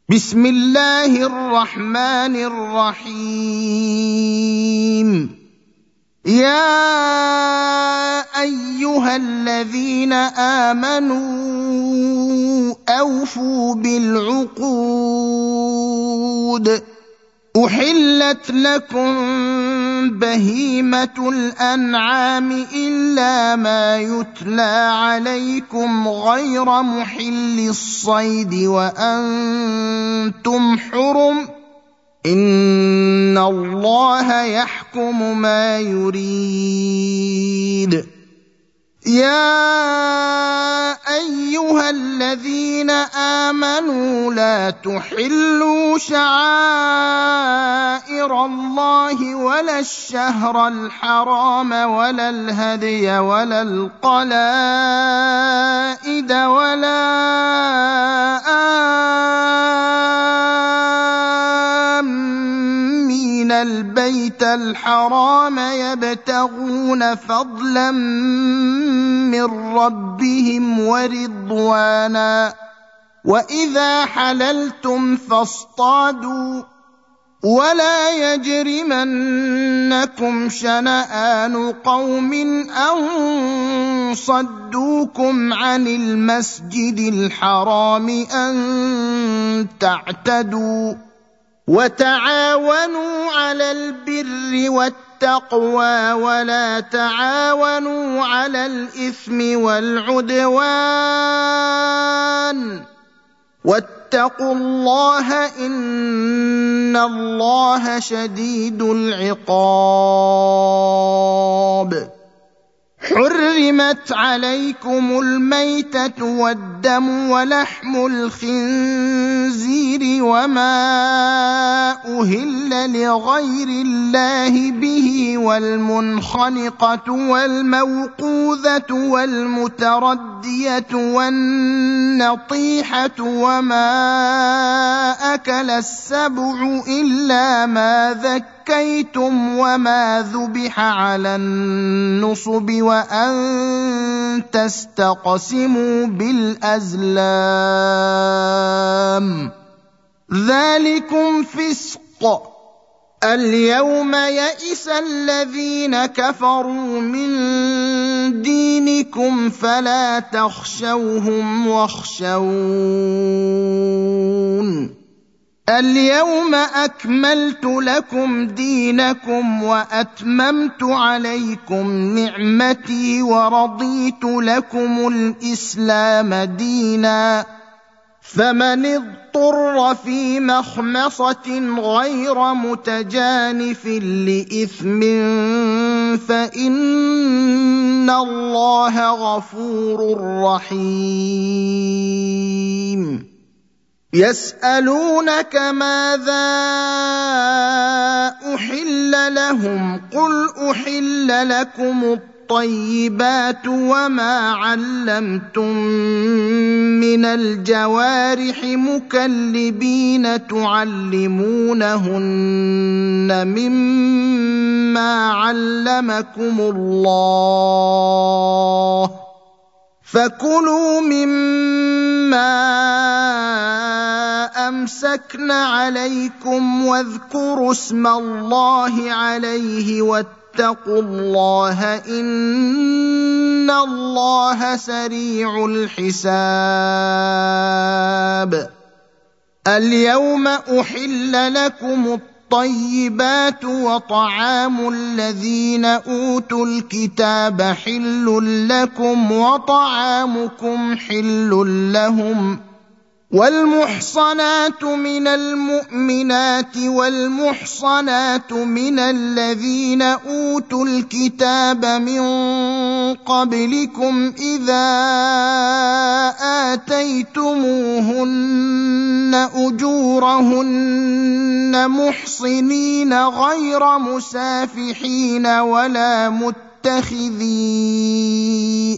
بسم الله الرحمن الرحيم. يا ايها الذين امنوا اوفوا بالعقود. احلت لكم بهيمه الانعام الا ما يتلى عليكم غير محل الصيد وانتم حرم ان الله يحكم ما يريد. يا ايها الذين امنوا لا تحلوا شعائر الله ولا الشهر الحرام ولا الهدي ولا القلائد ولا آمين البيت الحرام يبتغون فضلا من ربهم ورضوانا وإذا حللتم فاصطادوا ولا يجرمنكم شنآن قوم أن صدوكم عن المسجد الحرام أن تعتدوا وتعاونوا على البر والتقوى ولا تعاونوا على الإثم والعدوان واتقوا الله إن الله شديد العقاب. حرمت عليكم الميتة والدم ولحم الخنزير وما أهل لغير الله به والمنخنقة والموقوذة والمتردية والنطيحة وما أكل السبع إلا ما ذكيتم وما ذبح على النصب وأن تستقسموا بالأزلام ذلكم فسق. اليوم يئس الذين كفروا من دينكم فلا تخشوهم واخشون. اليوم أكملت لكم دينكم وأتممت عليكم نعمتي ورضيت لكم الإسلام دينا. فمن اضطر في مخمصة غير متجانف لإثم فإن الله غفور رحيم. يسألونك ماذا أحل لهم قل أحل لكم الطيبات وما علمتم من الجوارح مكلبين تعلمونهن مما علمكم الله فكلوا مما أمسكن عليكم واذكروا اسم الله عليه واتقوا الله إن الله سريع الحساب. اليوم أحل لكم الطيبات وطعام الذين أوتوا الكتاب حل لكم وطعامكم حل لهم والمحصنات من المؤمنات والمحصنات من الذين أوتوا الكتاب من قبلكم إذا آتيتموهن أجورهن محصنين غير مسافحين ولا متخذي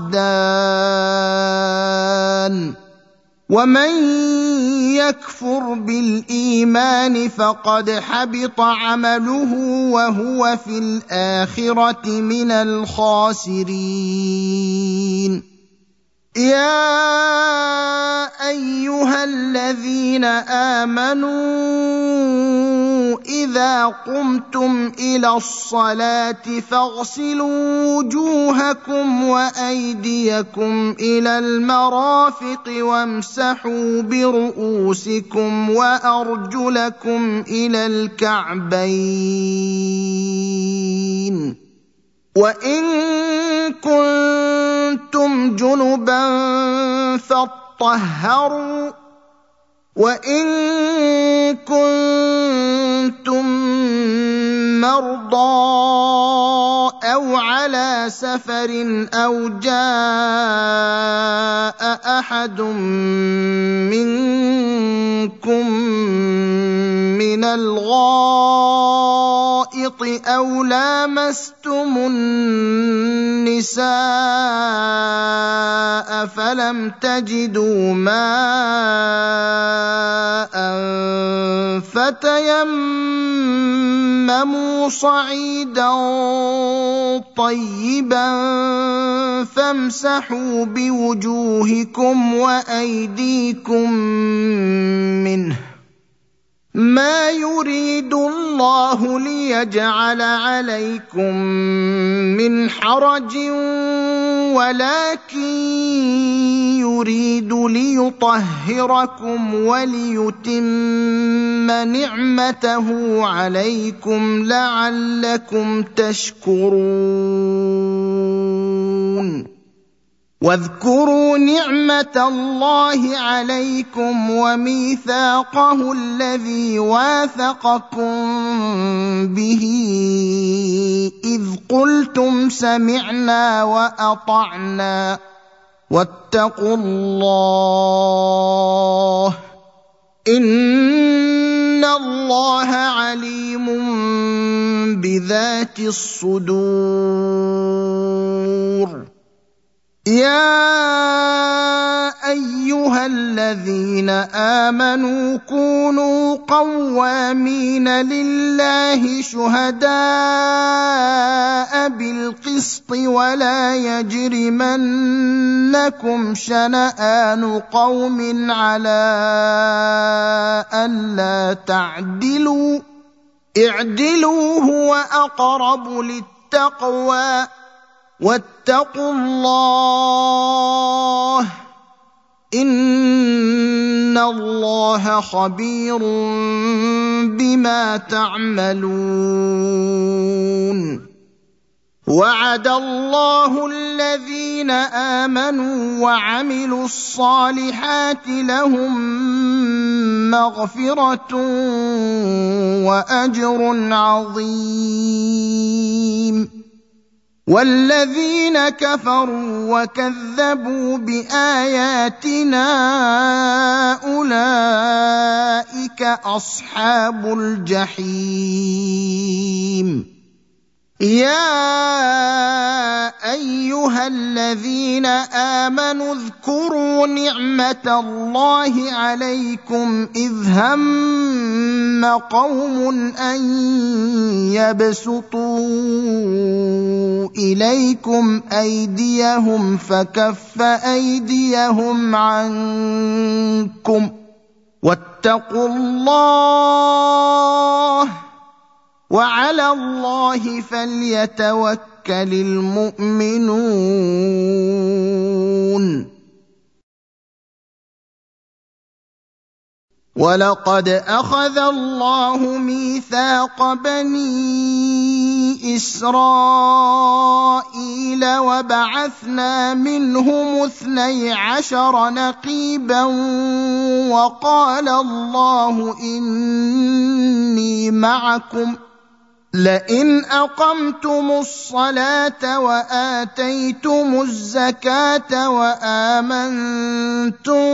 أخدان ومن يكفر بالإيمان فقد حبط عمله وهو في الآخرة من الخاسرين. يا أيها ايها الذين امنوا اذا قمتم الى الصلاه فاغسلوا وجوهكم وايديكم الى المرافق وامسحوا برؤوسكم وارجلكم الى الكعبين وان كنتم جنبا فاطهروا وان كنتم مرضى او على سفر او جاء احد منكم من الغائط او لامستم النساء فلم تجدوا ماء فتيمموا صعيدا طيبا فامسحوا بوجوهكم وايديكم منه ما يريد الله ليجعل عليكم من حرج ولكن يريد ليطهركم وليتم نعمته عليكم لعلكم تشكرون واذكروا نعمه الله عليكم وميثاقه الذي واثقكم به اذ قلتم سمعنا واطعنا واتقوا الله ان الله عليم بذات الصدور يا ايها الذين امنوا كونوا قوامين لله شهداء بالقسط ولا يجرمنكم شنآن قوم على ألا تعدلوا اعدلوا هو اقرب للتقوى واتقوا الله ان الله خبير بما تعملون وعد الله الذين امنوا وعملوا الصالحات لهم مغفرة واجر عظيم والذين كفروا وكذبوا باياتنا اولئك اصحاب الجحيم يا ايها الذين امنوا اذكروا نعمه الله عليكم اذ هم قوم ان يبسطوا اليكم ايديهم فكف ايديهم عنكم واتقوا الله وعلى الله فليتوكل المؤمنون ولقد اخذ الله ميثاق بني اسرائيل وبعثنا منهم 12 نقيبا وقال الله اني معكم لئن اقمتم الصلاه واتيتم الزكاه وامنتم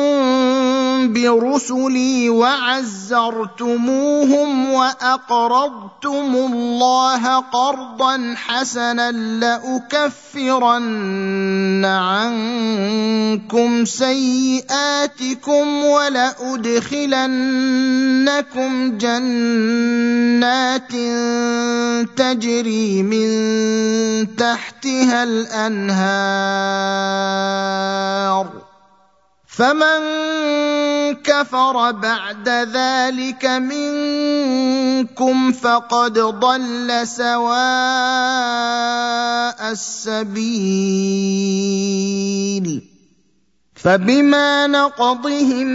برسلي وعزرتموهم واقرضتم الله قرضا حسنا لاكفرن عنكم سيئاتكم ولادخلنكم جنات تجري من تحتها الانهار فمن كفر بعد ذلك منكم فقد ضل سواء السبيل فبما نقضهم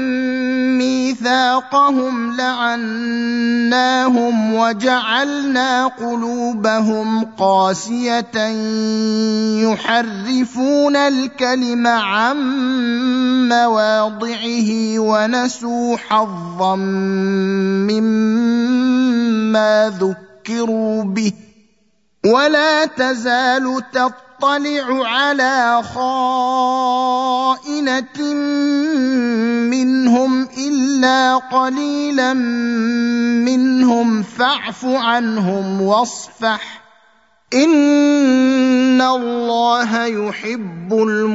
ميثاقهم لعناهم وجعلنا قلوبهم قاسية يحرفون الكلم عن مواضعه ونسوا حظا مما ذكروا به ولا تزال تطلع على خائنة منهم إلا قليلا منهم فاعف عنهم واصفح إن الله يحب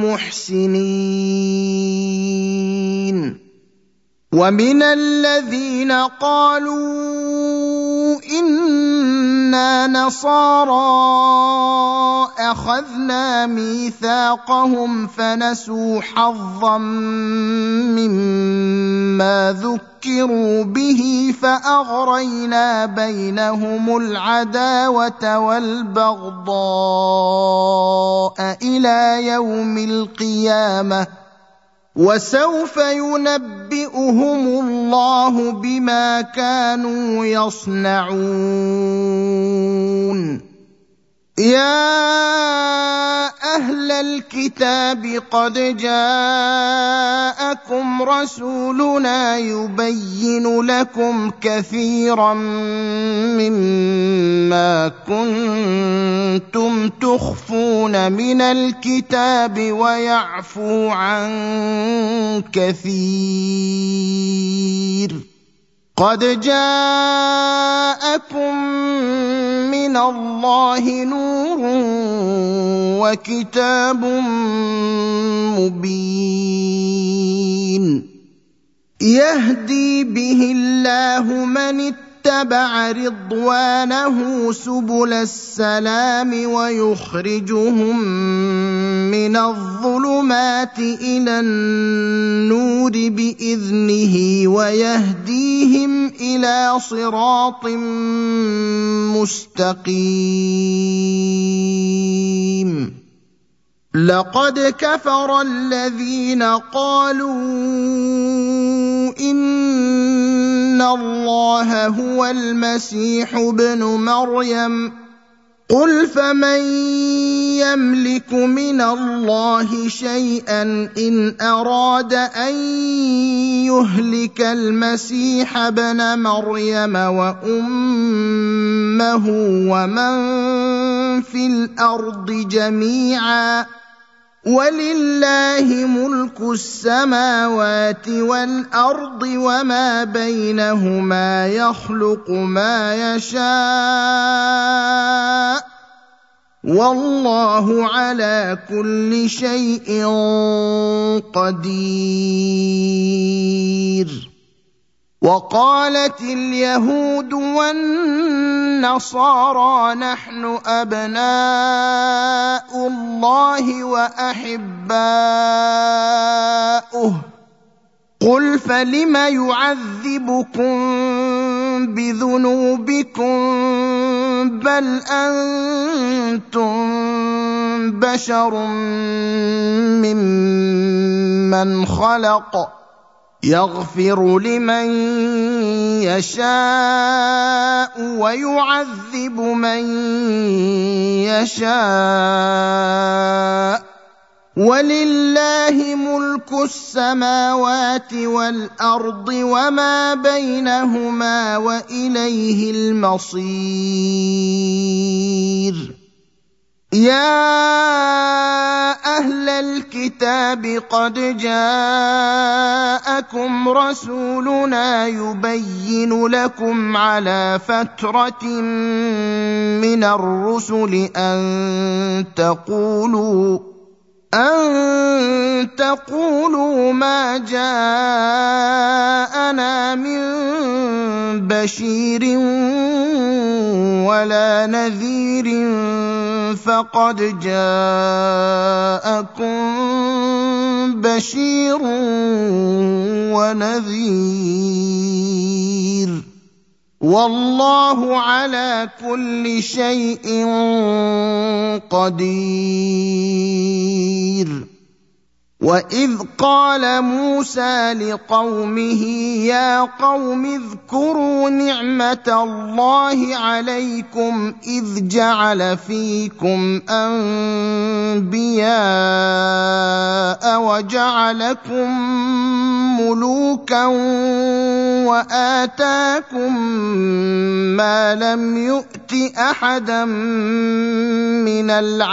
المحسنين ومن الذين قالوا إنا نصارى أخذنا ميثاقهم فنسوا حظا مما ذكروا به فأغرينا بينهم العداوة والبغضاء إلى يوم القيامة وسوف ينبئهم الله بما كانوا يصنعون يا أهل الكتاب قد جاءكم رسولنا يبين لكم كثيرا مما كنتم تخفون من الكتاب ويعفو عن كثير قد جاءكم من الله نور وكتاب مبين يهدي به الله من اتبع رضوانه سبل السلام ويخرجهم من الظلمات إلى النور بإذنه ويهديهم إلى صراط مستقيم لقد كفر الذين قالوا إن الله هو المسيح ابن مريم قل فمن يملك من الله شيئا إن أراد أن يهلك المسيح ابن مريم وأمه ومن في الأرض جميعا ولله ملك السماوات والأرض وما بينهما يخلق ما يشاء والله على كل شيء قدير وقالت اليهود والنصارى نحن أبناء الله وأحباؤه قل فلم يعذبكم بذنوبكم بل أنتم بشر ممن خلق يغفر لمن يشاء ويعذب من يشاء ولله ملك السماوات والأرض وما بينهما وإليه المصير يا أهل الكتاب قد جاءكم رسولنا يبين لكم على فترة من الرسل أن تقولوا ما جاءنا من بشير ولا نذير فقد جاءكم بشير ونذير والله على كل شيء قدير وإذ قال موسى لقومه يا قوم اذكروا نعمة الله عليكم إذ جعل فيكم أنبياء وجعلكم ملوكا وآتاكم ما لم يؤت أحدا من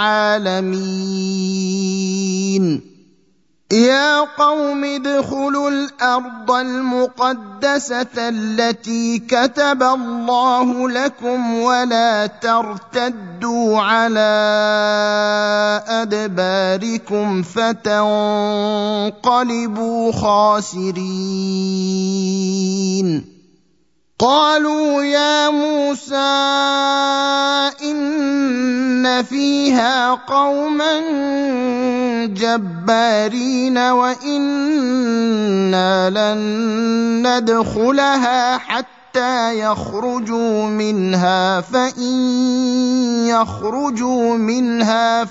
العالمين يا قوم ادخلوا الأرض المقدسة التي كتب الله لكم ولا ترتدوا على أدباركم فتنقلبوا خاسرين قالوا يا موسى إن فيها قوما جبارين وإنا لن ندخلها حتى يخرجوا منها فإن يخرجوا منها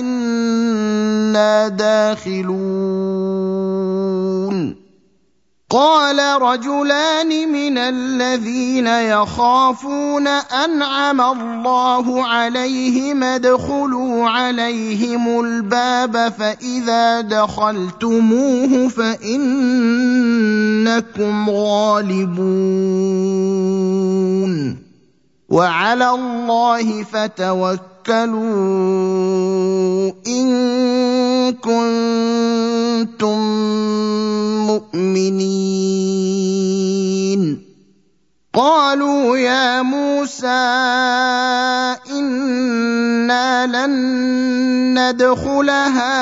فإنا داخلون قال رجلان من الذين يخافون أنعم الله عليهم ادخلوا عليهم الباب فإذا دخلتموه فإنكم غالبون وعلى الله فتوكلوا إن كنتم مؤمنين قالوا يا موسى إنا لن ندخلها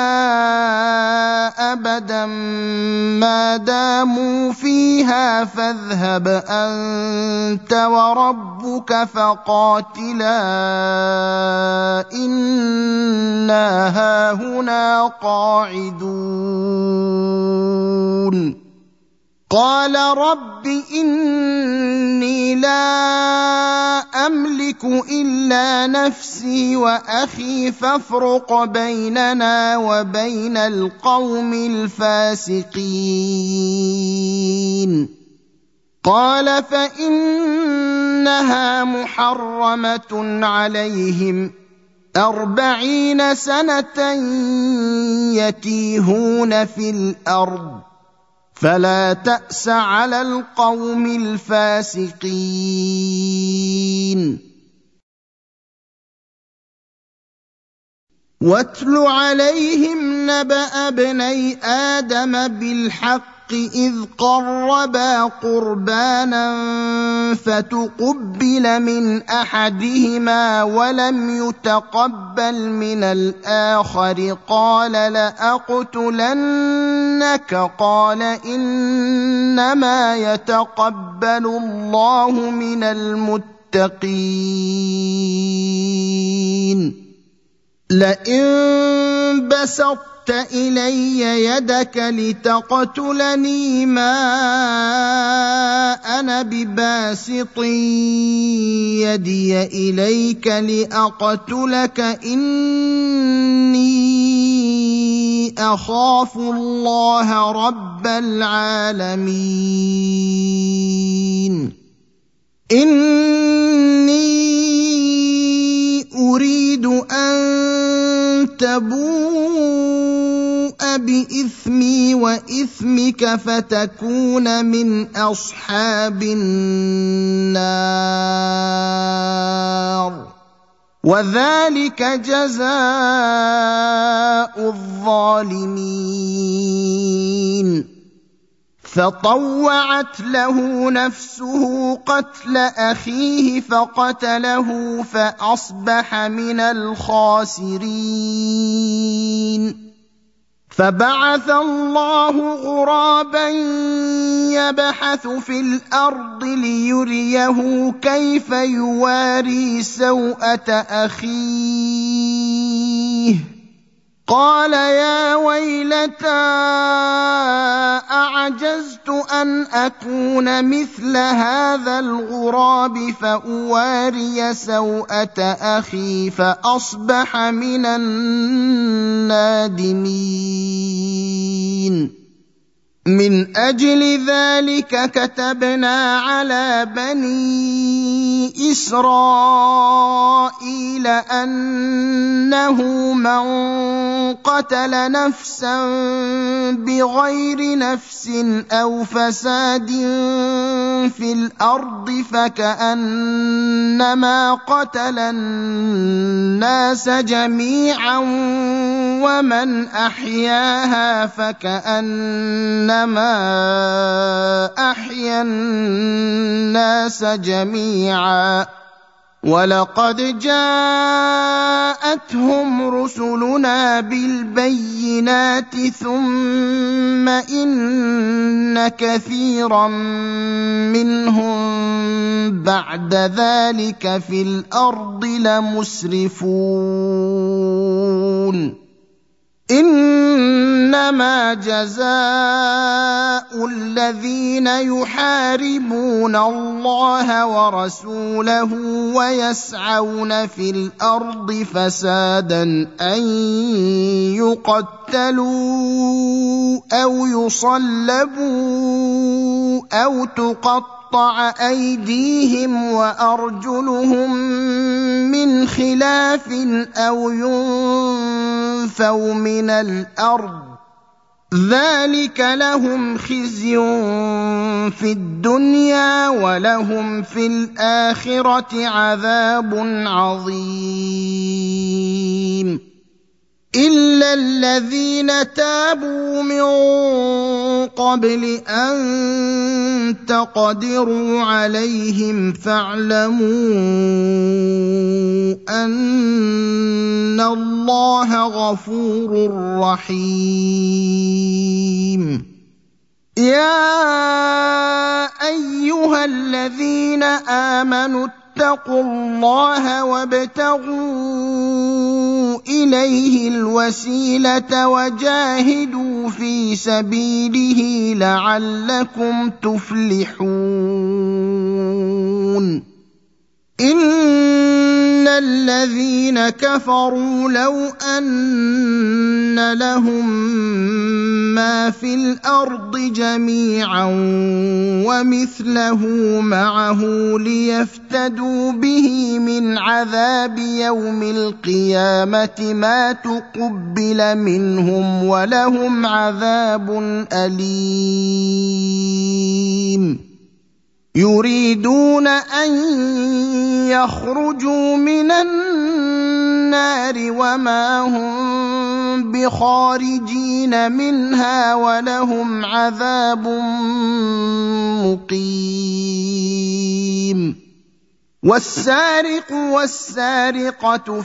أبدا ما داموا فيها فاذهب أنت وربك فقاتلا إنا هاهنا قاعدون قال رب إني لا أملك إلا نفسي وأخي فافرق بيننا وبين القوم الفاسقين قال فإنها محرمة عليهم 40 سنة يتيهون في الأرض فلا تأس على القوم الفاسقين واتل عليهم نبأ ابني آدم بالحق إذ قربا قربانا فتقبل من أحدهما ولم يتقبل من الآخر قال لأقتلنك قال إنما يتقبل الله من المتقين لئن بسطت إلي يدك لتقتلني ما أنا بباسط يدي إليك لأقتلك إني أخاف الله رب العالمين إني أريد أن تبوء بإثمي وإثمك فتكون من أصحاب النار وذلك جزاء الظالمين فطوعت له نفسه قتل أخيه فقتله فأصبح من الخاسرين فبعث الله غرابا يبحث في الأرض ليريه كيف يواري سوءة أخيه قال يا ويلتى أعجزت أن أكون مثل هذا الغراب فأواري سوءة أخي فأصبح من النادمين من أجل ذلك كتبنا على بني إسرائيل أنه من قتل نفسا بغير نفس أو فساد في الأرض فكأنما قتل الناس جميعا ومن أحياها فكأنما أحيا الناس جميعا ولقد جاءتهم رسلنا بالبينات ثم إن كثيرا منهم بعد ذلك في الأرض لمسرفون إنما جزاء الذين يحاربون الله ورسوله ويسعون في الأرض فسادا أن يقتلوا أو يصلبوا أو تقطع أيديهم وأرجلهم من خلاف أو ينفوا من الأرض ذلك لهم خزي في الدنيا ولهم في الآخرة عذاب عظيم إلا الذين تابوا من قبل أن تقدروا عليهم فاعلموا أن الله غفور رحيم يا أيها الذين آمنوا اتقوا الله وابتغوا إليه الوسيلة وجاهدوا في سبيله لعلكم تفلحون إن الذين كفروا لو أن لهم ما في الأرض جميعا ومثله معه ليفتدوا به من عذاب يوم القيامة ما تقبل منهم ولهم عذاب أليم يريدون أن يخرجوا من النار وما هم بخارجين منها ولهم عذاب مقيم والسارق والسارقة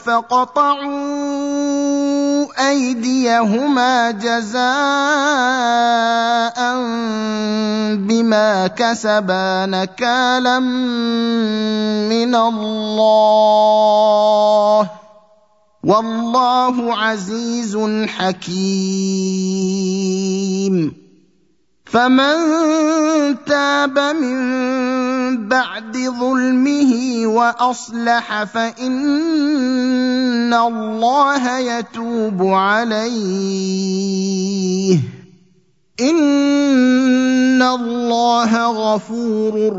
فاقطعوا أيديهما جزاء بما كسبا نكالا من الله والله عزيز حكيم فمن تاب من بعد ظلمه وأصلح فإن الله يتوب عليه إن الله غفور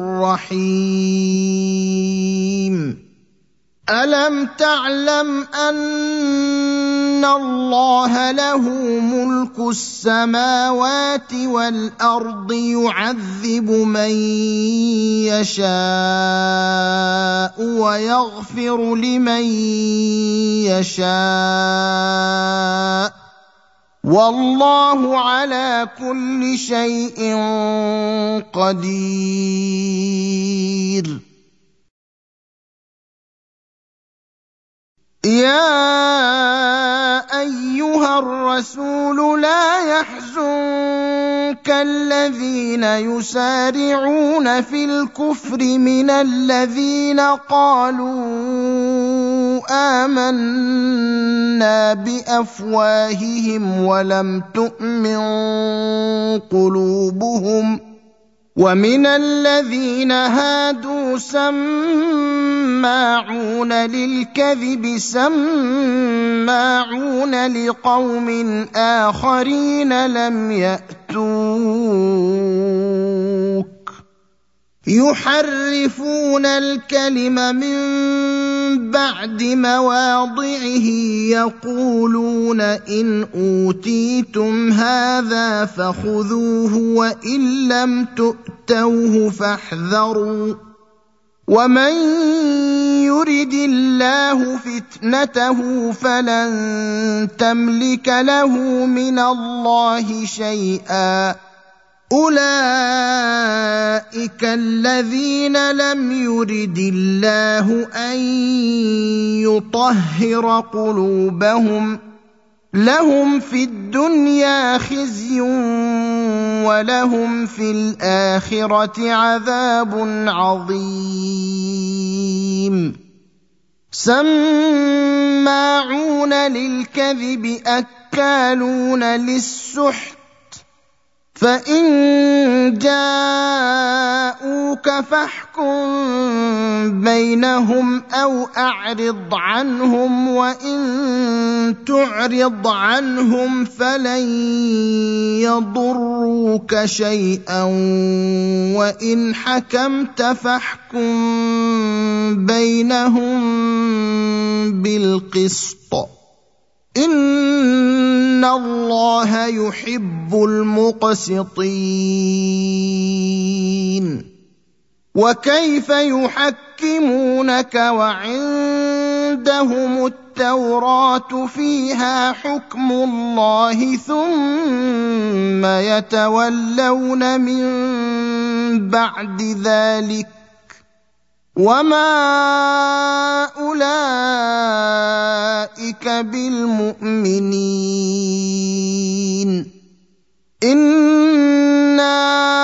رحيم ألم تعلم أن الله له ملك السماوات والأرض يعذب من يشاء ويغفر لمن يشاء والله على كل شيء قدير يا أيها الرسول لا يحزنك الذين يسارعون في الكفر من الذين قالوا آمنا بأفواههم ولم تؤمن قلوبهم ومن الذين هادوا سماعون للكذب سماعون لقوم آخرين لم يأتوك يحرفون الكلم من بعد مواضعه يقولون إن أوتيتم هذا فخذوه وإن لم تؤتوه فاحذروا ومن يرد الله فتنته فلن تملك له من الله شيئا أولئك الذين لم يرد الله أن يطهر قلوبهم لهم في الدنيا خزي ولهم في الآخرة عذاب عظيم سماعون للكذب أكالون للسحت فإن جاءوك فاحكم بينهم أو أعرض عنهم وإن تعرض عنهم فلن يضروك شيئا وإن حكمت فاحكم بينهم بالقسط إن الله يحب المقسطين وكيف يحكمونك وعندهم التوراة فيها حكم الله ثم يتولون من بعد ذلك وما أولئك بالمؤمنين إنا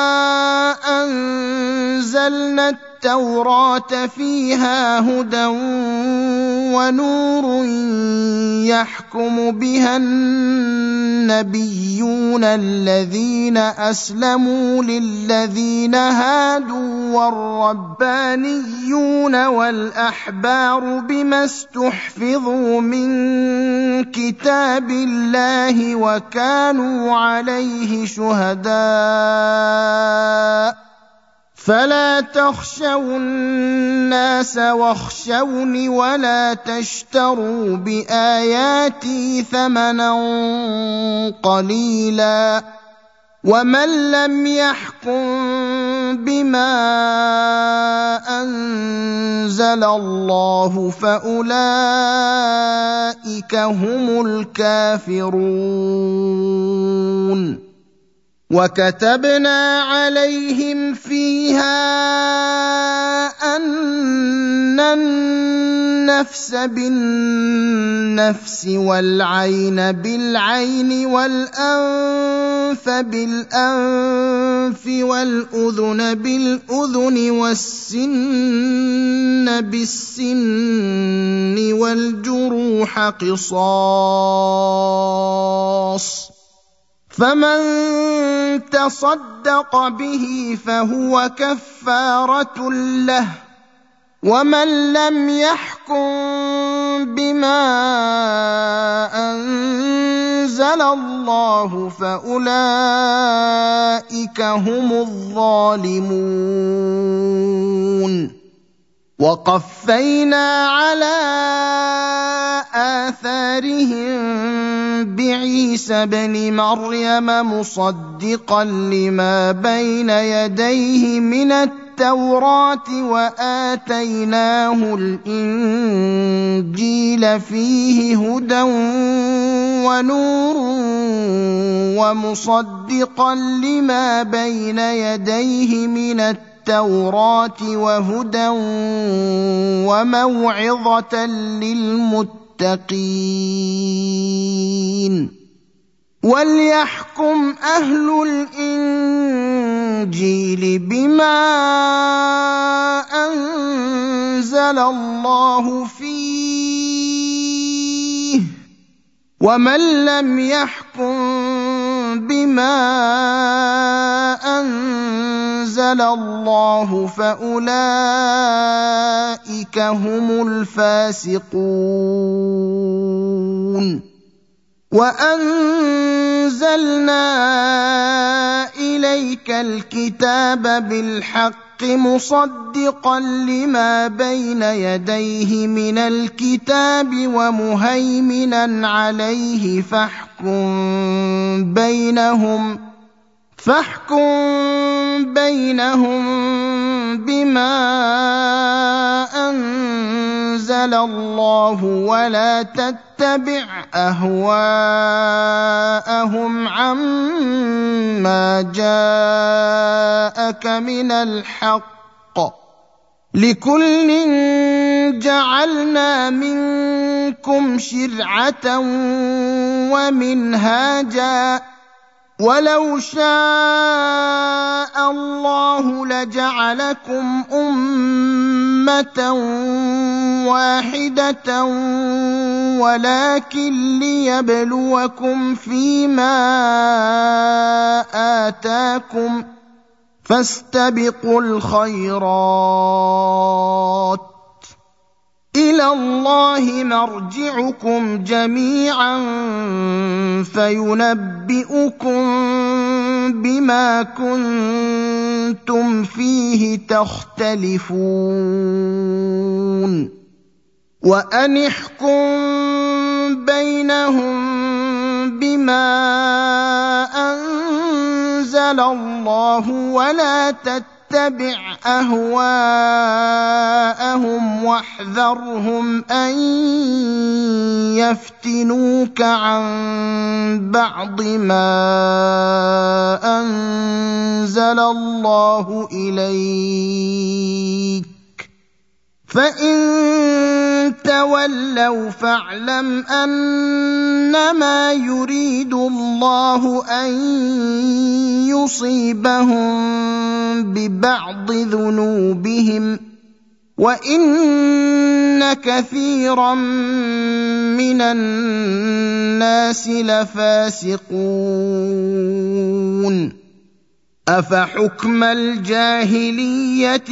أنزلنا التوراة فيها هدى ونور يحكم بها النبيون الذين أسلموا للذين هادوا والربانيون والأحبار بما استحفظوا من كتاب الله وكانوا عليه شهداء فلا تخشوا الناس واخشوني ولا تشتروا بآياتي ثمنا قليلا ومن لم يحكم بما أنزل الله فأولئك هم الكافرون وكتبنا عليهم فيها أن النفس بالنفس والعين بالعين والأنف بالأنف والأذن بالأذن والسن بالسن والجروح قصاص فمن تصدق به فهو كفارة له ومن لم يحكم بما أنزل الله فأولئك هم الظالمون وقفينا على آثارهم بعيسى ابن مريم مصدقا لما بين يديه من التوراة وآتيناه الإنجيل فيه هدى ونور ومصدقا لما بين يديه من التوراة وهدى وموعظة للمتقين وليحكم أهل الإنجيل بما أنزل الله فيه ومن لم يحكم بما أنزل الله فأولئك هم الفاسقون وأنزلنا إليك الكتاب بالحق مصدقا لما بين يديه من الكتاب ومهيمنا عليه فاحكم بينهم بما أنزل الله ولا تتبع أهواءهم عما جاءك من الحق لكل جعلنا منكم شرعة ومنهاجا ولو شاء الله لجعلكم أمة واحدة ولكن ليبلوكم فيما آتاكم فاستبقوا الخيرات إلى الله مرجعكم جميعا فينبئكم بما كنتم فيه تختلفون وأن احكم بينهم بما أنزل الله ولا تتبع أهواءهم واحذرهم أن يفتنوك عن بعض ما أنزل الله إليك فإن تولوا فاعلم أنما يريد الله أن يصيبهم ببعض ذنوبهم وإن كثيرا من الناس لفاسقون أفحكم الجاهلية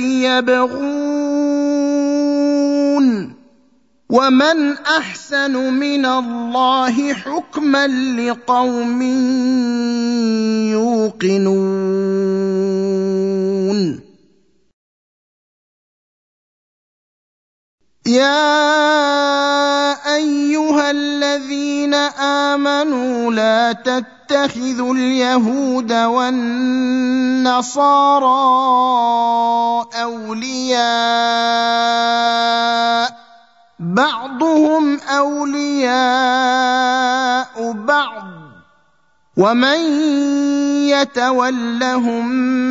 يبغون ومن أحسن من الله حكما لقوم يوقنون يا أيها الذين آمنوا لا تتخذوا اليهود والنصارى أولياء بعضهم أولياء بعض ومن يتولهم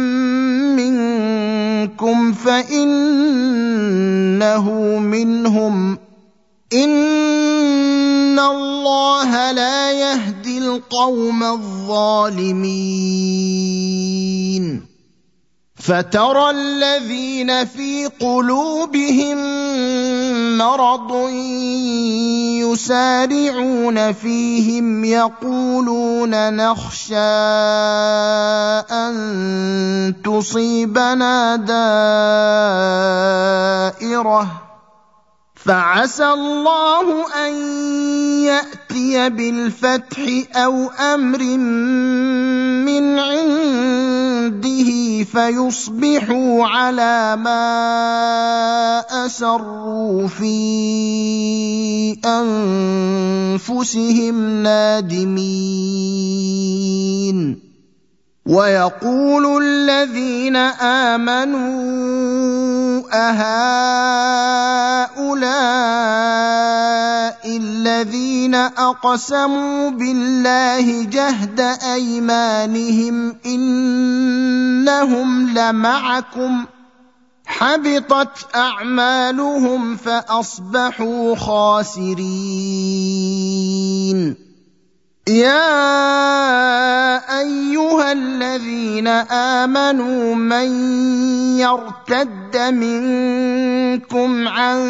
منكم فإنه منهم إن الله لا يهدي القوم الظالمين فترى الذين في قلوبهم مرض يسارعون فيهم يقولون نخشى أن تصيبنا دائرة فعسى الله أن يأتي بالفتح أو أمر من عنده فيصبحوا على ما أسروا في أنفسهم نادمين ويقول الذين آمنوا أهؤلاء الذين أقسموا بالله جهد أيمانهم إنهم لمعكم حبطت أعمالهم فأصبحوا خاسرين يا أيها الذين آمنوا من يرتد منكم عن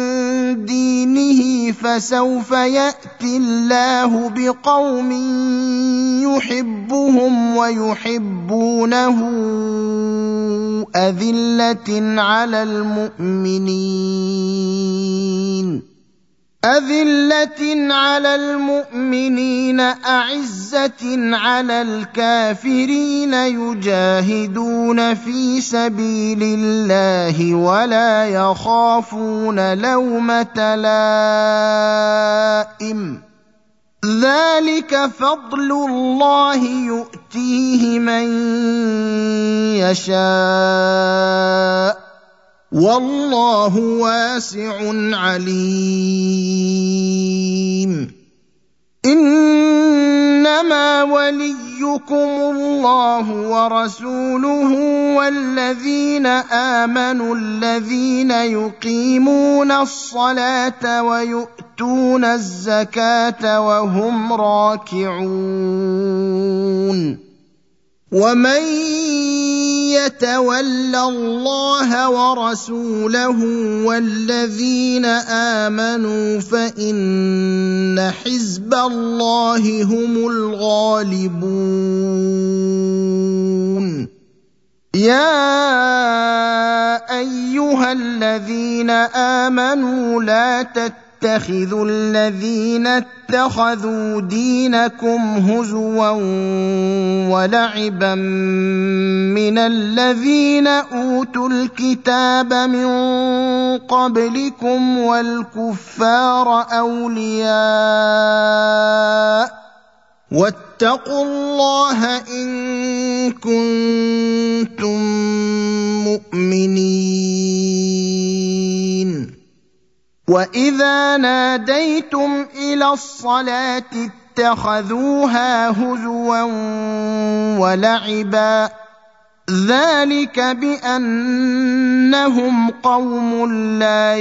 دينه فسوف يأتي الله بقوم يحبهم ويحبونه أذلة على المؤمنين أعزة على الكافرين يجاهدون في سبيل الله ولا يخافون لومة لائم ذلك فضل الله يؤتيه من يشاء والله واسع عليم إنما وليكم الله ورسوله والذين آمنوا الذين يقيمون الصلاة ويؤتون الزكاة وهم راكعون ومن يتول الله ورسوله والذين آمنوا فإن حزب الله هم الغالبون يا أيها الذين آمنوا لا تتخذوا الذين اتخذوا دينكم هزوا ولعبا من الذين أوتوا الكتاب من قبلكم والكفار أولياء واتقوا الله إن كنتم مؤمنين وإذا ناديتم إلى الصلاة اتخذوها هزوا ولعبا ذلك بأنهم قوم لا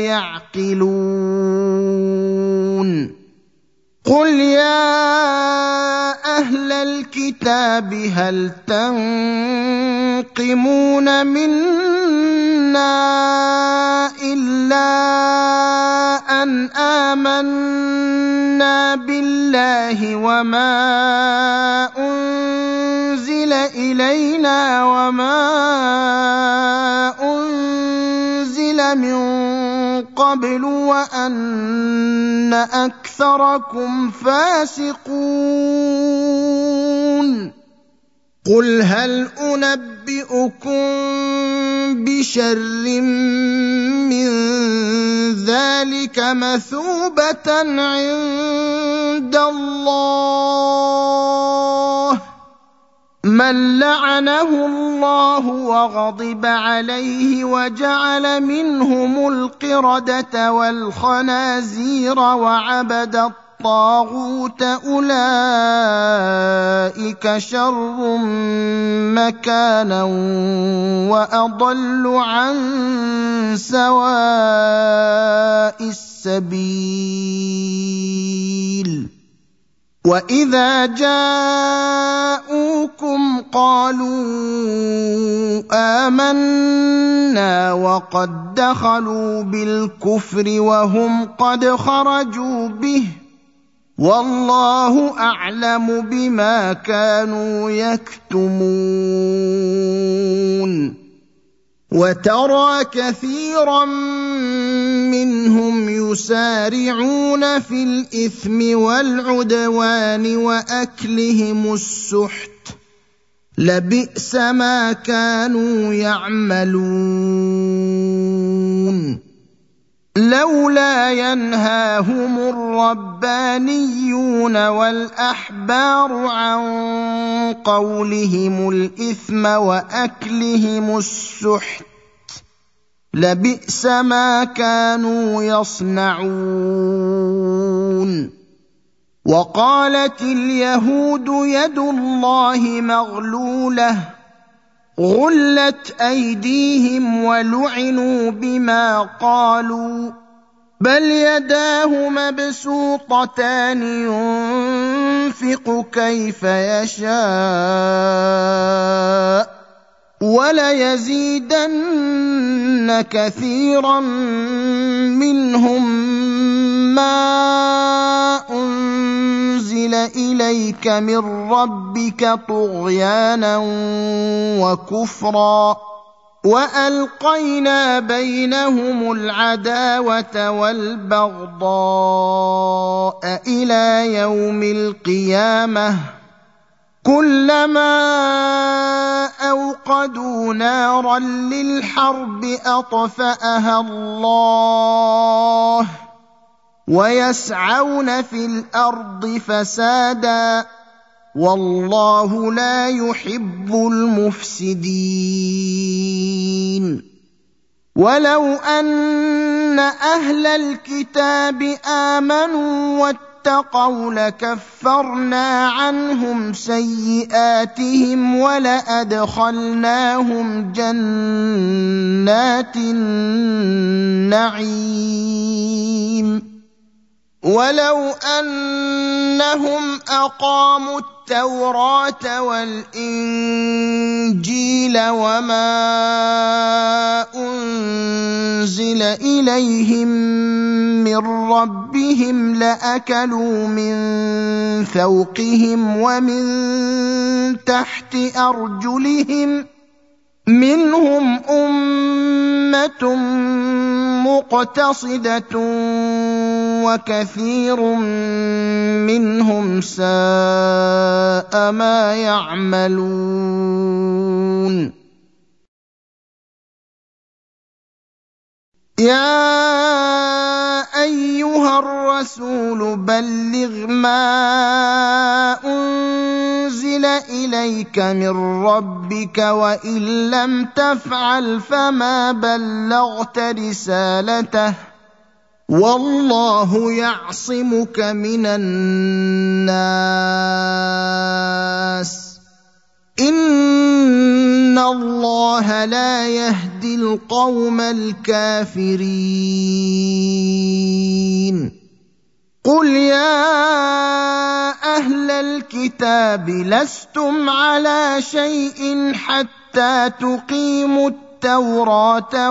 يعقلون قل يا أهل الكتاب هل تنقمون منا إلا أن آمنا بالله وما أنزل إلينا وما أنزل من قبل وأن أكثركم فاسقون قل هل أنبئكم بشر من ذلك مثوبة عند الله من لعنه الله وغضب عليه وجعل منهم القردة والخنازير وعبد الطاغوت أولئك شر مكانا وأضل عن سواء السبيل وإذا جاءوكم قالوا آمنا وقد دخلوا بالكفر وهم قد خرجوا به والله أعلم بما كانوا يكتمون وترى كثيرا منهم يسارعون في الإثم والعدوان وأكلهم السحت لبئس ما كانوا يعملون لولا ينهاهم الربانيون والأحبار عن قولهم الإثم وأكلهم السحت لبئس ما كانوا يصنعون وقالت اليهود يد الله مغلولة غلت أيديهم ولعنوا بما قالوا بل يداه مبسوطتان ينفق كيف يشاء وليزيدن كثيرا منهم ما أنزل إليك من ربك طغيانا وكفرا وألقينا بينهم العداوة والبغضاء إلى يوم القيامة كلما أوقدوا نارا للحرب أطفأها الله ويسعون في الأرض فسادا والله لا يحب المفسدين ولو أن أهل الكتاب آمنوا واتقوا لكفرنا عنهم سيئاتهم ولأدخلناهم جنات النعيم ولو أنهم أقاموا التوراة والإنجيل وما أنزل إليهم من ربهم لأكلوا من فوقهم ومن تحت أرجلهم منهم أمة مقتصدة وكثير منهم ساء ما يعملون يا أيها الرسول بلغ ما أنزل إليك من ربك وإن لم تفعل فما بلغت رسالته والله يعصمك من الناس إن الله لا يهدي القوم الكافرين قل يا أهل الكتاب لستم على شيء حتى تقيموا التوراة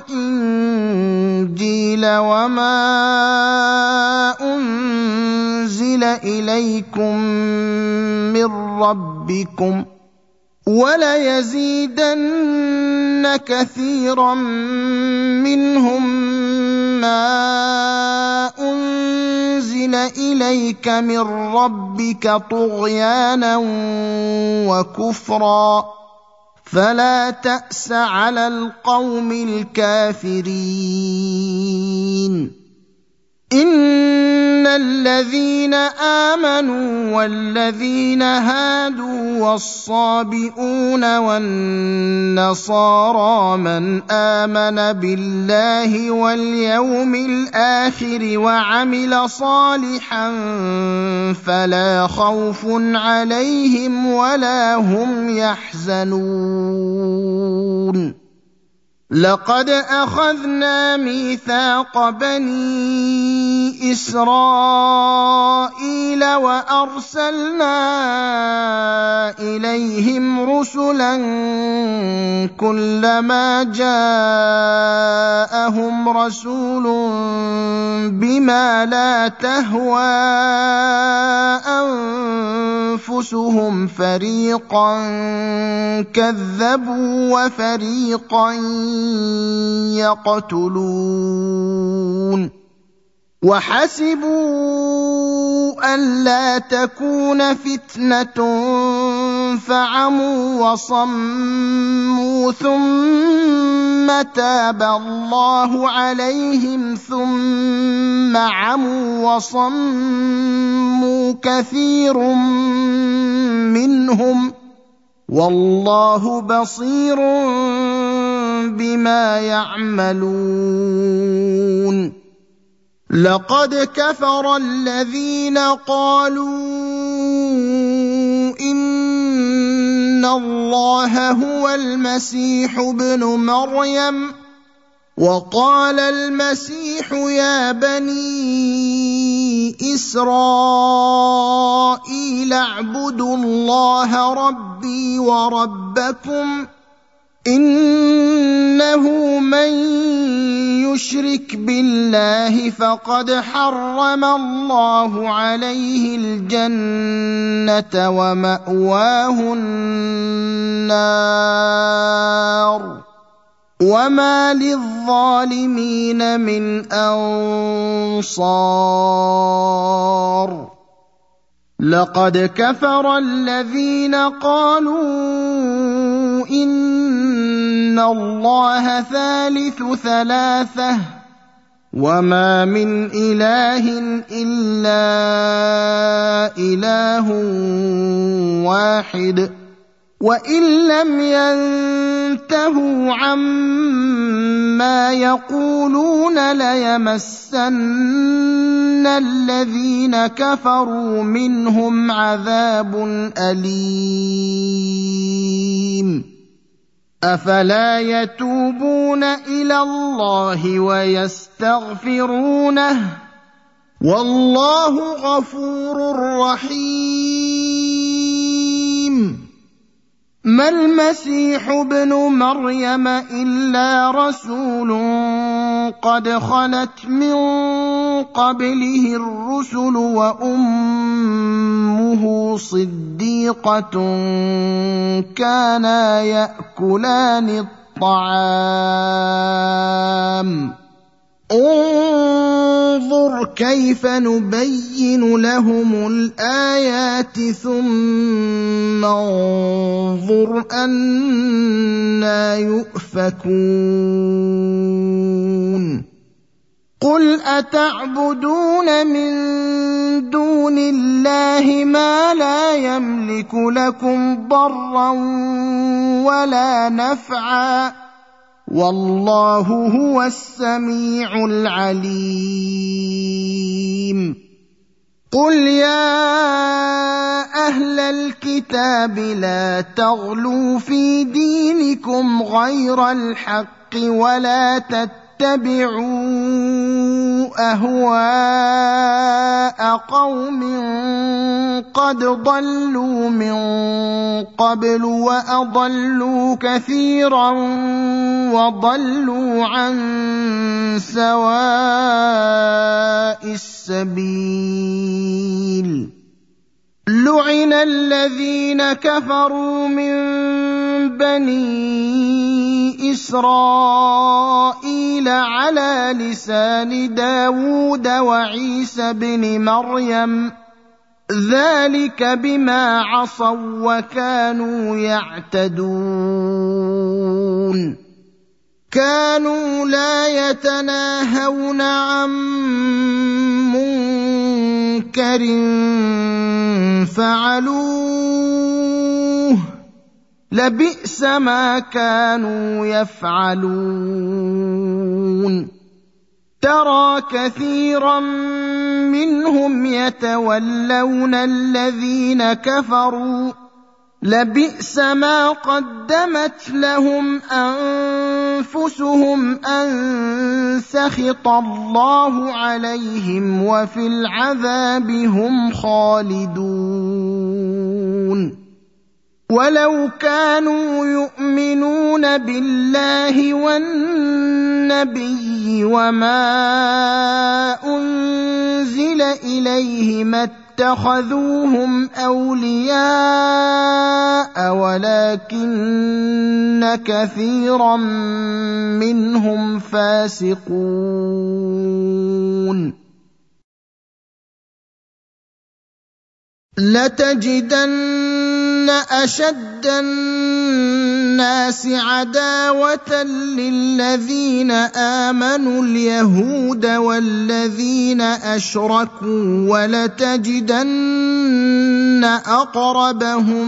والإنجيل وما أنزل إليكم من ربكم وليزيدن كثيرا منهم ما أنزل إليك من ربك طغيانا وكفرا فلا تأس على القوم الكافرين إن الذين آمنوا والذين هادوا والصابئون والنصارى من آمن بالله واليوم الآخر وعمل صالحا فلا خوف عليهم ولا هم يحزنون لقد أخذنا ميثاق بني إسرائيل وأرسلنا إليهم رسلا كلما جاءهم رسول بما لا تهوى أنفسهم فريقا كذبوا وفريقا يقتلون وحسبوا ألا تكون فتنة فعموا وصموا ثم تاب الله عليهم ثم عموا وصموا كثير منهم والله بصير بما يعملون لقد كفر الذين قالوا إن الله هو المسيح ابن مريم وقال المسيح يا بني إسرائيل اعبدوا الله ربي وربكم إنه من يشرك بالله فقد حرم الله عليه الجنة ومأواه النار وما للظالمين من أنصار لقد كفر الذين قالوا إن الله ثالث ثلاثة وما من إله إلا إله واحد وإن لم ينتهوا عما يقولون ليمسن الذين كفروا منهم عذاب أليم أفلا يتوبون إلى الله ويستغفرونه والله غفور رحيم ما المسيح ابن مريم إلا رسول قد خلت من قبله الرسل وأمه صديقة كانا يأكلان الطعام انظر كيف نبين لهم الآيات ثم انظر أنى يؤفكون قل أتعبدون من دون الله ما لا يملك لكم ضرا ولا نفعا والله هو السميع العليم قل يا أهل الكتاب لا تغلوا في دينكم غير الحق ولا تتبعوا أهواء قوم قد ضلوا من قبل وأضلوا كثيرا وضلوا عن سواء السبيل لعن الذين كفروا من بني إسرائيل على لسان داود وعيسى بن مريم ذلك بما عصوا وكانوا يعتدون كانوا لا يتناهون عن منكر فعلوه لبئس ما كانوا يفعلون ترى كثيرا منهم يتولون الذين كفروا لبئس ما قدمت لهم أنفسهم أن سخط الله عليهم وفي العذاب هم خالدون ولو كانوا يؤمنون بالله والنبي وما أنزل إليه ما اتخذوهم أولياء ولكن كثيرا منهم فاسقون لتجدن أشد الناس عداوة للذين آمنوا اليهود والذين أشركوا ولتجدن أقربهم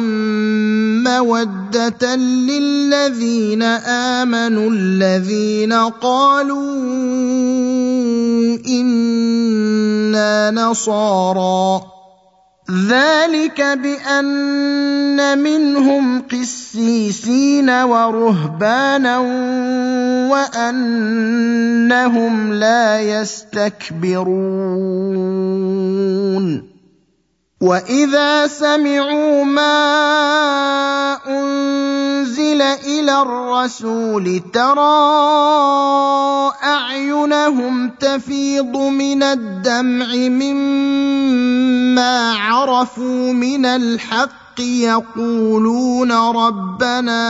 مودة للذين آمنوا الذين قالوا إنا نصارى ذلك بأن منهم قسيسين ورهبانا وأنهم لا يستكبرون وإذا سمعوا ما أنزل إلى الرسول ترى أعينهم تفيض من الدمع مما عرفوا من الحق يقولون ربنا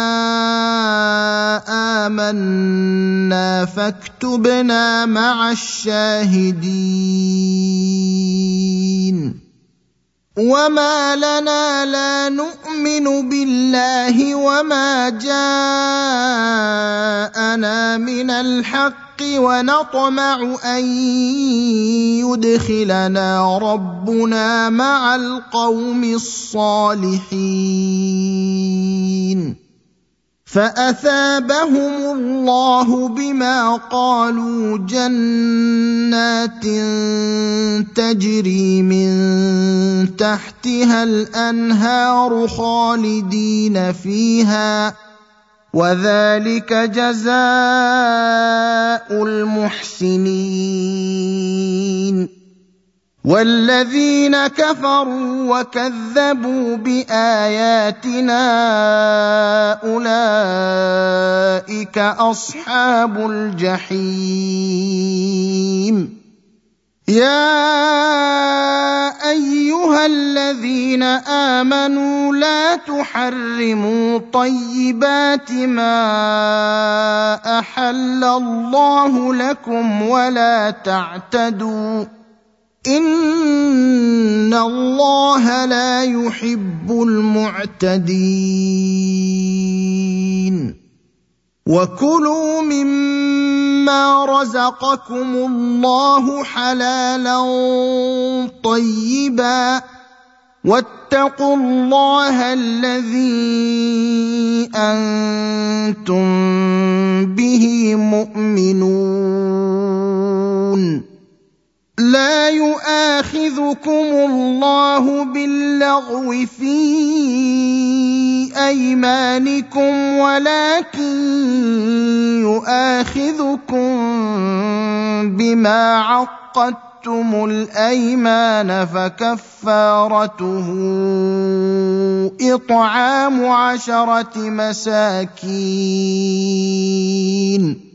آمنا فاكتبنا مع الشاهدين وما لنا لا نؤمن بالله وما جاءنا من الحق ونطمع أن يدخلنا ربنا مع القوم الصالحين فأثابهم الله بما قالوا جنات تجري من تحتها الأنهار خالدين فيها وذلك جزاء المحسنين والذين كفروا وكذبوا بآياتنا أولئك أصحاب الجحيم يا أيها الذين آمنوا لا تحرموا طيبات ما أحل الله لكم ولا تعتدوا إن الله لا يحب المعتدين وكلوا مما رزقكم الله حلالا طيبا واتقوا الله الذي أنتم به مؤمنون لا يؤاخذكم الله باللغو في أيمانكم ولكن يؤاخذكم بما عقدتم الأيمان فكفارته إطعام 10 مساكين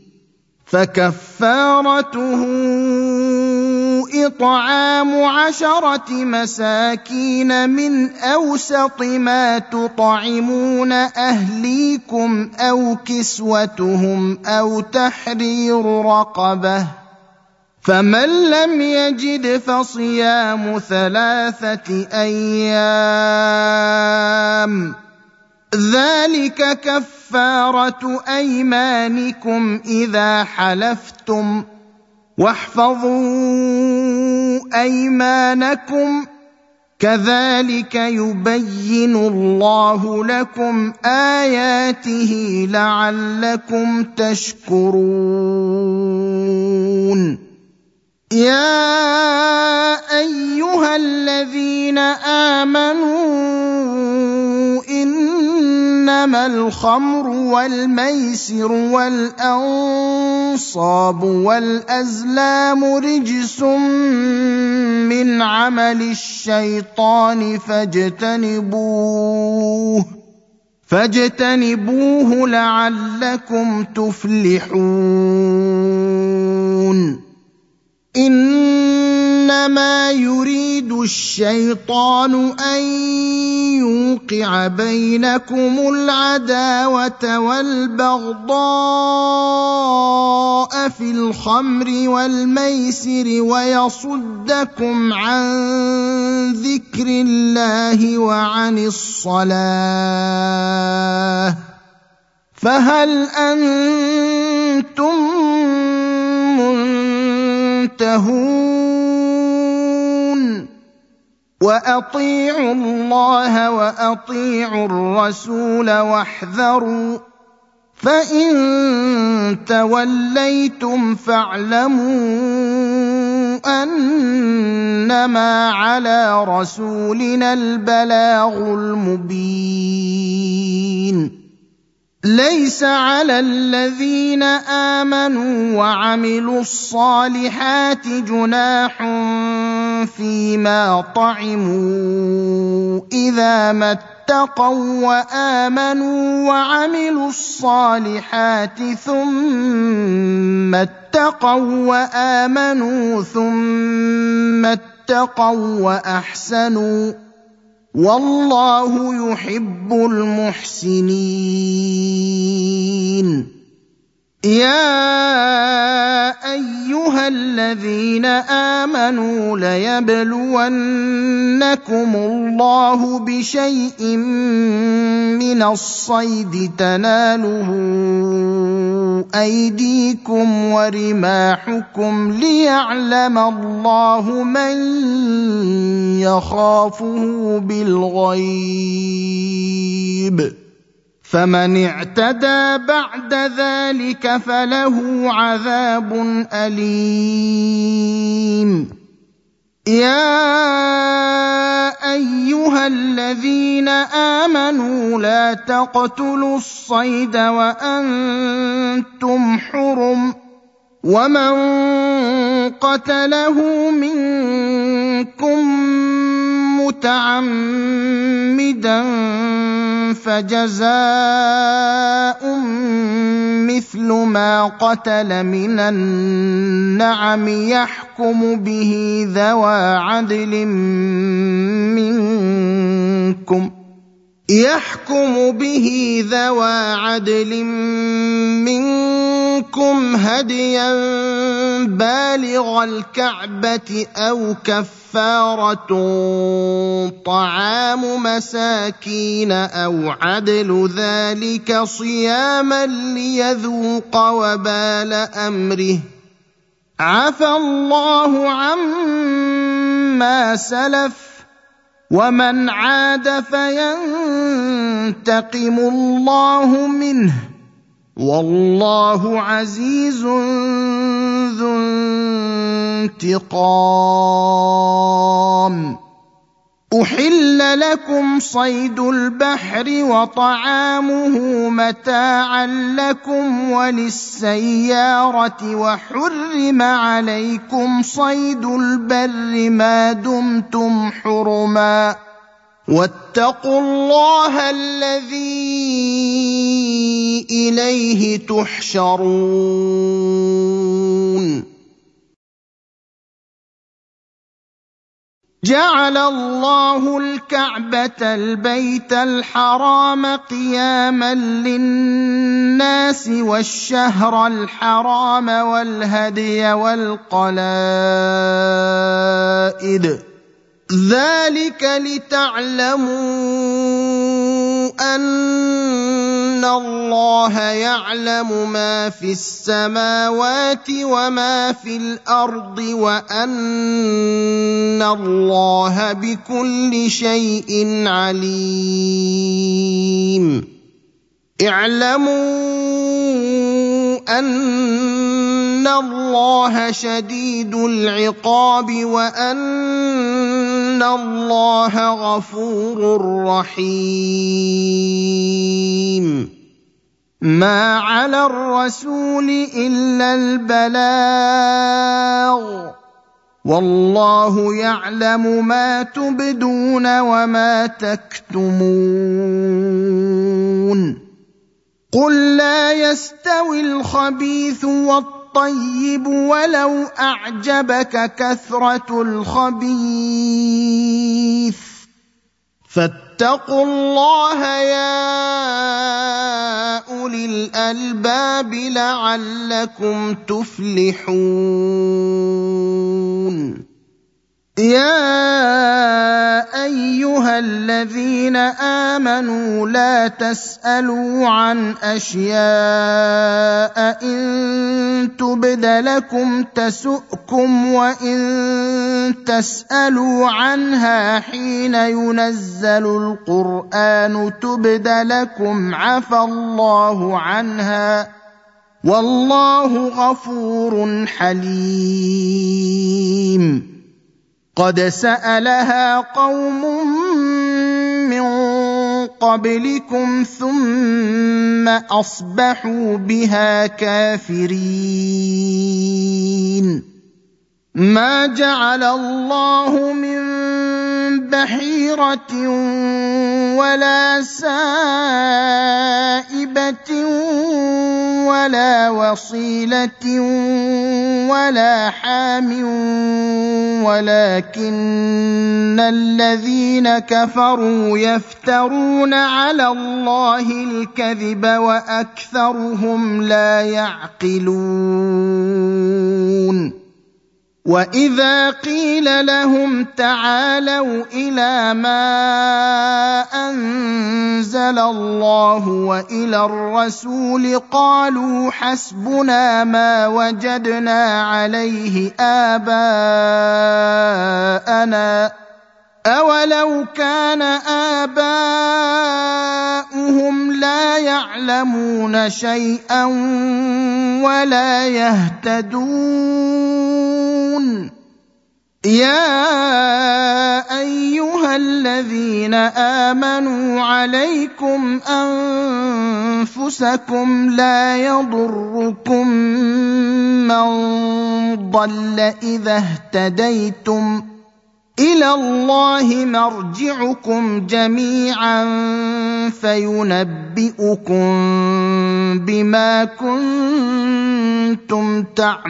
من أوسط ما تطعمون أهليكم أو كسوتهم أو تحرير رقبة فمن لم يجد فصيام 3 أيام ذلك كفارة أيمانكم إذا حلفتم واحفظوا أيمانكم كذلك يبين الله لكم آياته لعلكم تشكرون يا أيها الذين آمنوا إنما الخمر والميسر والأنصاب والأزلام رجس من عمل الشيطان فاجتنبوه لعلكم تفلحون إنما يريد الشيطان أن يوقع بينكم العداوة والبغضاء في الخمر والميسر ويصدكم عن ذكر الله وعن الصلاة فهل أنتم منتهون وأطيعوا الله وأطيعوا الرسول واحذروا فإن توليتم فاعلموا أنما على رسولنا البلاغ المبين ليس على الذين آمنوا وعملوا الصالحات جناح فيما طعموا إذا ما اتقوا وآمنوا وعملوا الصالحات ثم اتقوا وآمنوا ثم اتقوا وأحسنوا والله يحب المحسنين. يا أيها الذين آمنوا ليبلونكم الله بشيء من الصيد تناله أيديكم ورماحكم ليعلم الله من يخافه بالغيب، فمن اعتدى بعد ذلك فله عذاب أليم. يا أيها الذين آمنوا لا تقتلوا الصيد وأنتم حرم، ومن قتله منكم متعمدا فجزاء مثل ما قتل من النعم يحكم به ذوى عدل منكم هديا بالغ الكعبة أو كفارة طعام مساكين أو عدل ذلك صياما ليذوق وبال أمره، عفى الله عما سلف ومن عاد فينتقم الله منه والله عزيز ذو انتقام. أحل لكم صيد البحر وطعامه متاعا لكم وللسيارة، وحرم عليكم صيد البر ما دمتم حرما، واتقوا الله الذي إليه تحشرون. جعل الله الكعبة البيت الحرام قياما للناس والشهر الحرام والهدي والقلائد، ذلك لتعلموا أن الله يعلم ما في السماوات وما في الأرض وأن الله بكل شيء عليم. اعلموا أن الله شديد العقاب وأن الله غفور رحيم. ما على الرسول إلا البلاغ، والله يعلم ما تبدون وما تكتمون. قل لا يستوي الخبيث والطيب ولو أعجبك كثرة الخبيث، فاتقوا الله يا أولي الألباب لعلكم تفلحون. يا أيها الذين آمنوا لا تسألوا عن أشياء إن تبد لكم تسؤكم وإن تسألوا عنها حين ينزل القرآن تبد لكم عفى الله عنها والله غفور حليم. قد سألها قوم من قبلكم ثم أصبحوا بها كافرين. ما جعل الله من بحيرة ولا سائبة ولا وصيلة ولا حام ولكن الذين كفروا يفترون على الله الكذب وأكثرهم لا يعقلون. وإذا قيل لهم تعالوا إلى ما أنزل الله وإلى الرسول قالوا حسبنا ما وجدنا عليه آباءنا أولو كان آباؤهم لا يعلمون شيئا ولا يهتدون. يا أيها الذين آمنوا عليكم أنفسكم لا يضركم من ضل إذا اهتديتم إلى الله مرجعكم جميعا فينبئكم بما كنتم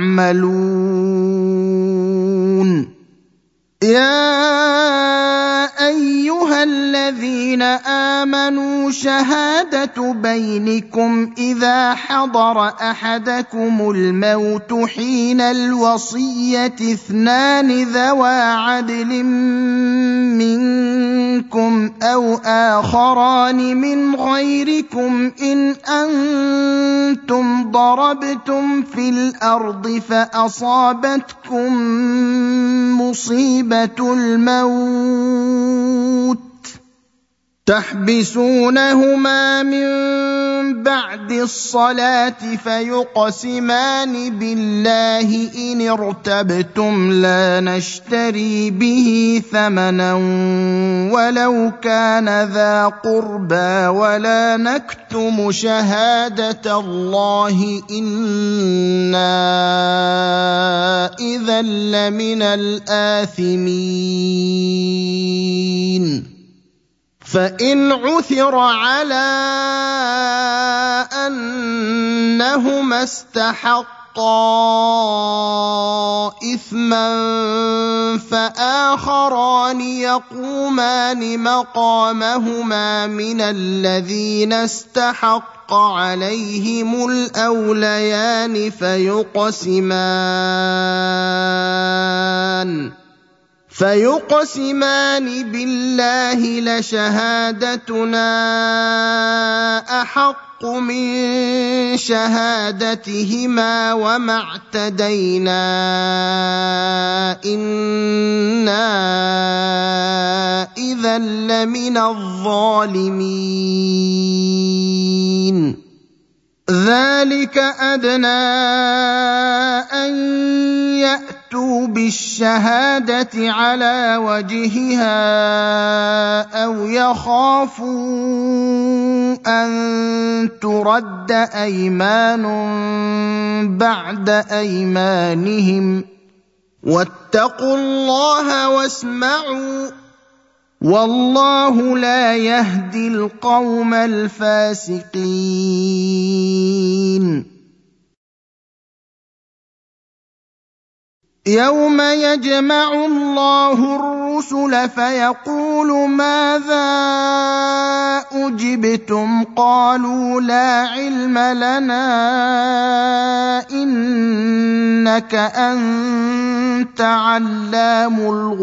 تعملون. يا أيها الذين آمنوا شهادة بينكم إذا حضر أحدكم الموت حين الوصية اثنان ذوى عدل منكم أو آخران من غيركم إن أنتم ضربتم في الأرض فأصابتكم مصيبة الموت تحبسونهما من بعد الصلاة فيقسمان بالله إن ارتبتم لا نشتري به ثمنا ولو كان ذا قربى ولا نكتم شهادة الله إنا إذا لمن الآثمين. فإن عثر على أنهما استحقا إثما فآخران يقومان مقامهما من الذين استحق عليهم الأوليان فيقسمان بالله لشهادتنا أحق من شهادتهما وما اعتدينا إنا إذا لمن الظالمين. ذلك أدنى أن يأتوا بالشهادة على وجهها أو يخافوا أن ترد أيمان بعد أيمانهم واتقوا الله واسمعوا والله لا يهدي القوم الفاسقين. يوم يجمع الله الرسل فيقول ماذا أجبتم قالوا لا علم لنا إنك أنت علام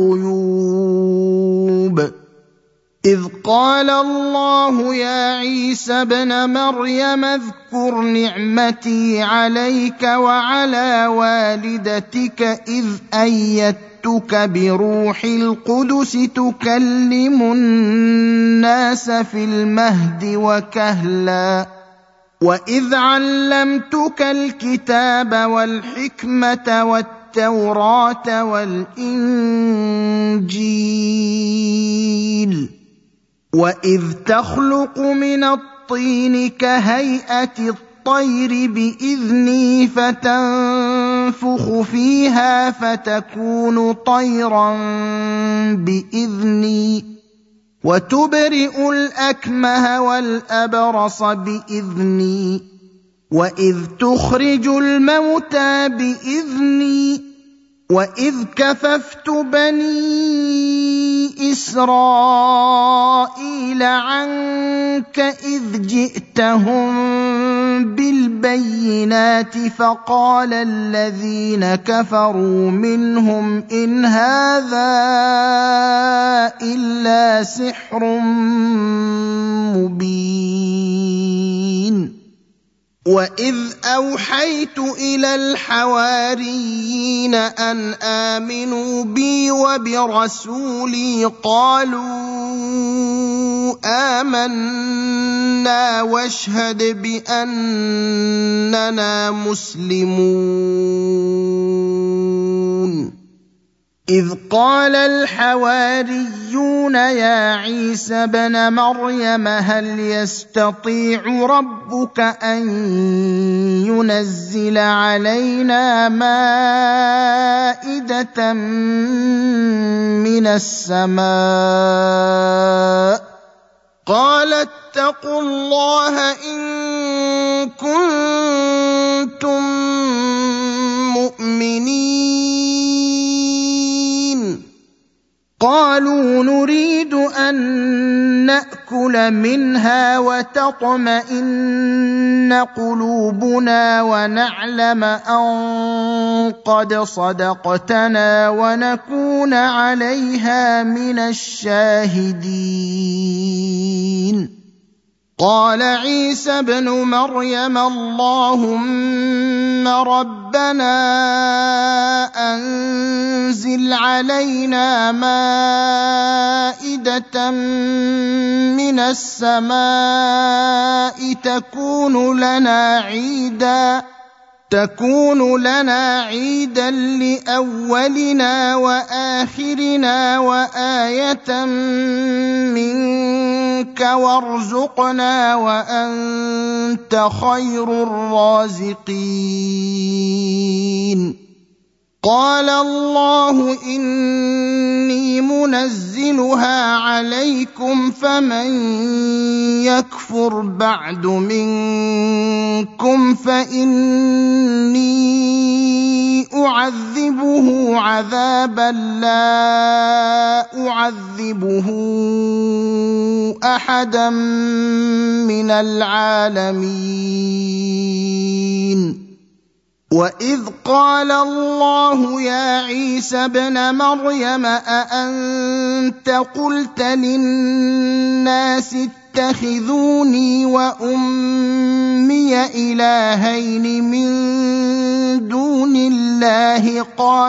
الغيوب. إذ قال الله يا عيسى ابن مريم اذكر نعمتي عليك وعلى والدتك إذ أيدتك بروح القدس تكلم الناس في المهد وكهلا وإذ علمتك الكتاب والحكمة والتوراة والإنجيل وإذ تخلق من الطين كهيئة الطير بإذني فتنفخ فيها فتكون طيرا بإذني وتبرئ الأكمه والأبرص بإذني وإذ تخرج الموتى بإذني وإذ كففت بني إسرائيل عنك إذ جئتهم بالبينات فقال الذين كفروا منهم إن هذا إلا سحر مبين وإذ أوحيت إلى الحواريين أن آمنوا بي وبرسولي قالوا آمنا واشهد بأننا مسلمون إذ قال الحواريون يا عيسى ابن مريم هل يستطيع ربك أن ينزل علينا مائدة من السماء قال اتقوا الله إن كنتم مؤمنين قالوا نريد أن نأكل منها وتطمئن قلوبنا ونعلم أن قد صدقتنا ونكون عليها من الشاهدين قال عيسى ابن مريم اللهم ربنا أنزل علينا مائدة من السماء تكون لنا عيدا لأولنا وآخرنا وآية منك وارزقنا وأنت خير الرازقين قال الله إني منزلها عليكم فمن يكفر بعد منكم فإني أعذبه عذابا لا أعذبه أحدا من العالمين وإذ قال الله يا عيسى ابن مريم أأنت قلت للناس اتخذوني وأمي إلهين من دون الله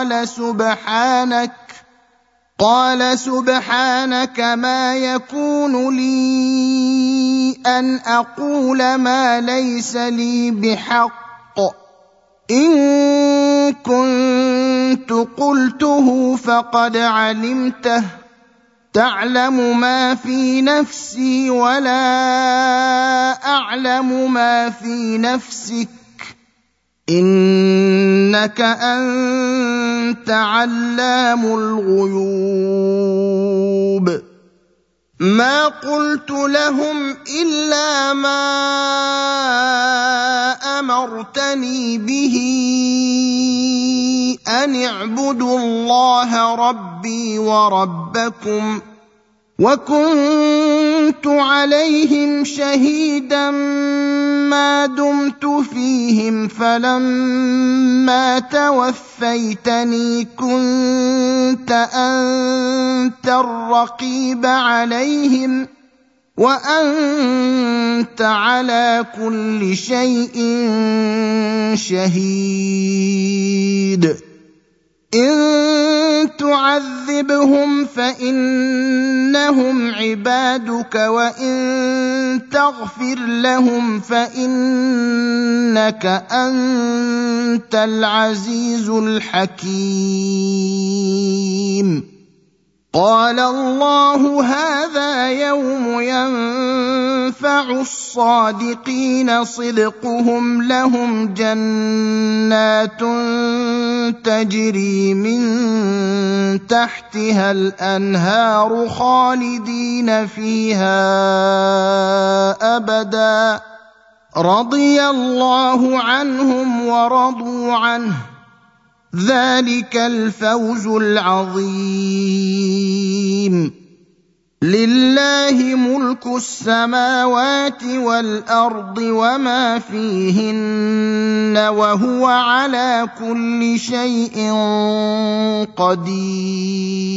قال سبحانك ما يكون لي أن أقول ما ليس لي بحق إن كنت قلته فقد علمته تعلم ما في نفسي ولا أعلم ما في نفسك إنك أنت علام الغيوب ما قلت لهم إلا ما أمرتني به أن اعبدوا الله ربي وربكم وكنت عليهم شهيدا ما دمت فيهم فلما توفيتني كنت أنت الرقيب عليهم وأنت على كل شيء شهيد إن تعذبهم فإنهم عبادك وإن تغفر لهم فإنك أنت العزيز الحكيم قال الله هذا يوم ينفع الصادقين صدقهم لهم جنات تجري من تحتها الأنهار خالدين فيها أبدا رضي الله عنهم ورضوا عنه ذلك الفوز العظيم لله ملك السماوات والأرض وما فيهن وهو على كل شيء قدير